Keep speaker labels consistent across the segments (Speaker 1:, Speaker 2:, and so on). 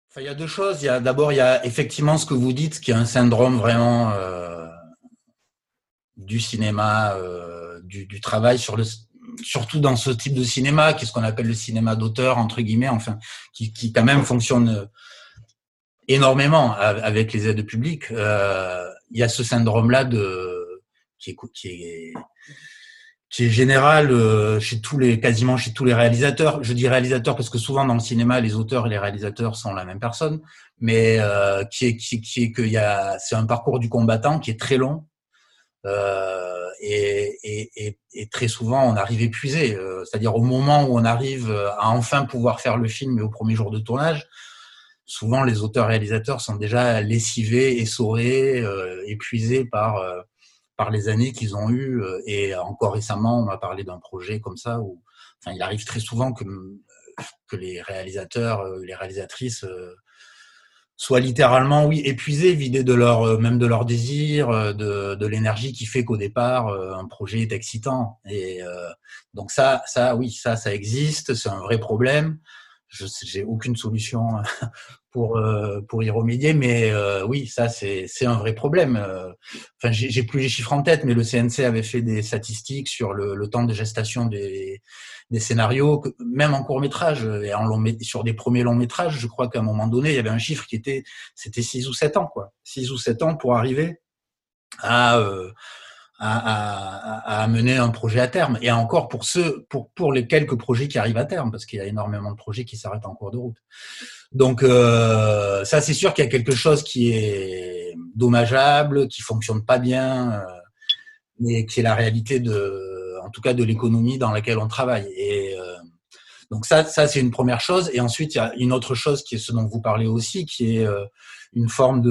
Speaker 1: Enfin, il y a deux choses. D'abord, il y a effectivement ce que vous dites, qui est un syndrome vraiment du cinéma, du travail surtout dans ce type de cinéma, qui est ce qu'on appelle le cinéma d'auteur entre guillemets, enfin, qui quand même fonctionne énormément avec les aides publiques. Il y a ce syndrome-là qui est, qui est qui est général chez quasiment chez tous les réalisateurs. Je dis réalisateurs parce que souvent dans le cinéma, les auteurs et les réalisateurs sont la même personne, mais c'est un parcours du combattant qui est très long. Et très souvent on arrive épuisé, c'est-à-dire au moment où on arrive à enfin pouvoir faire le film et au premier jour de tournage, souvent les auteurs-réalisateurs sont déjà lessivés, essorés, épuisés par les années qu'ils ont eues. Et encore récemment, on m'a parlé d'un projet comme ça où, enfin, il arrive très souvent que les réalisateurs, les réalisatrices soient littéralement, oui, épuisés, vidés de même de leur désir, de l'énergie qui fait qu'au départ, un projet est excitant. Et donc oui, ça existe, c'est un vrai problème. J'ai aucune solution pour y remédier, mais oui, ça c'est un vrai problème. Enfin, j'ai plus les chiffres en tête, mais le CNC avait fait des statistiques sur le temps de gestation des scénarios, même en court métrage et sur des premiers longs métrages. Je crois qu'à un moment donné, il y avait un chiffre c'était 6 ou 7 ans, quoi, 6 ou 7 ans pour arriver à euh, à mener un projet à terme. Et encore pour les quelques projets qui arrivent à terme, parce qu'il y a énormément de projets qui s'arrêtent en cours de route. Donc ça, c'est sûr qu'il y a quelque chose qui est dommageable, qui fonctionne pas bien, mais qui est la réalité en tout cas de l'économie dans laquelle on travaille. Et donc ça c'est une première chose. Et ensuite, il y a une autre chose qui est ce dont vous parlez aussi, qui est une forme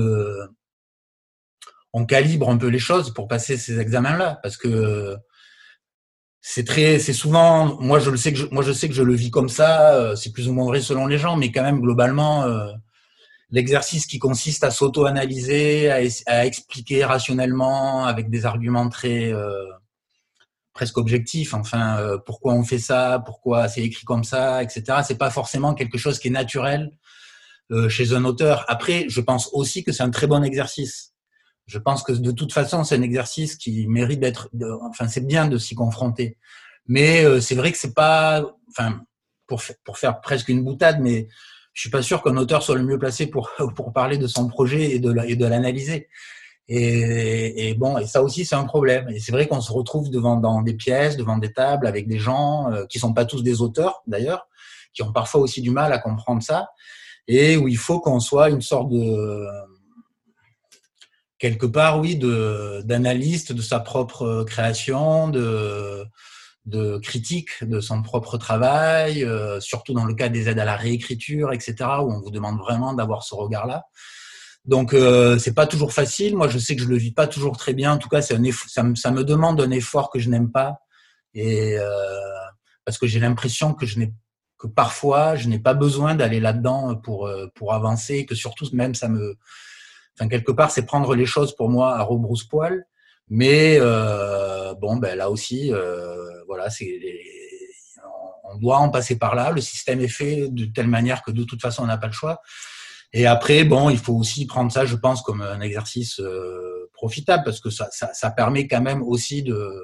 Speaker 1: on calibre un peu les choses pour passer ces examens-là, parce que c'est souvent, moi je sais que je le vis comme ça, c'est plus ou moins vrai selon les gens, mais quand même globalement, l'exercice qui consiste à s'auto-analyser, à expliquer rationnellement avec des arguments très presque objectifs, enfin pourquoi on fait ça, pourquoi c'est écrit comme ça, etc. C'est pas forcément quelque chose qui est naturel chez un auteur. Après, je pense aussi que c'est un très bon exercice. Je pense que de toute façon, c'est un exercice qui mérite enfin, c'est bien de s'y confronter. Mais c'est vrai que c'est pas, enfin, pour faire presque une boutade, mais je suis pas sûr qu'un auteur soit le mieux placé pour parler de son projet et de l'analyser. Et bon, et ça aussi, c'est un problème. Et c'est vrai qu'on se retrouve dans des pièces, devant des tables, avec des gens qui sont pas tous des auteurs, d'ailleurs, qui ont parfois aussi du mal à comprendre ça, et où il faut qu'on soit une sorte de quelque part, oui, d'analyste de sa propre création, de critique de son propre travail, surtout dans le cas des aides à la réécriture, etc., où on vous demande vraiment d'avoir ce regard-là. Donc, c'est pas toujours facile. Moi, je sais que je le vis pas toujours très bien. En tout cas, ça me demande un effort que je n'aime pas, et parce que j'ai l'impression que parfois, je n'ai pas besoin d'aller là-dedans pour avancer, que surtout même enfin, quelque part, c'est prendre les choses pour moi à rebrousse-poil. Mais bon, ben là aussi, voilà, on doit en passer par là. Le système est fait de telle manière que de toute façon, on n'a pas le choix. Et après, bon, il faut aussi prendre ça, je pense, comme un exercice profitable, parce que ça permet quand même aussi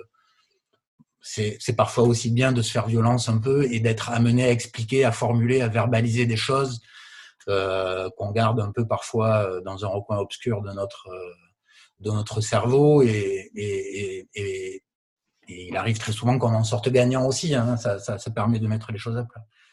Speaker 1: c'est parfois aussi bien de se faire violence un peu et d'être amené à expliquer, à formuler, à verbaliser des choses qu'on garde un peu parfois dans un recoin obscur de notre cerveau, et il arrive très souvent qu'on en sorte gagnant aussi, hein. Ça permet de mettre les choses à plat.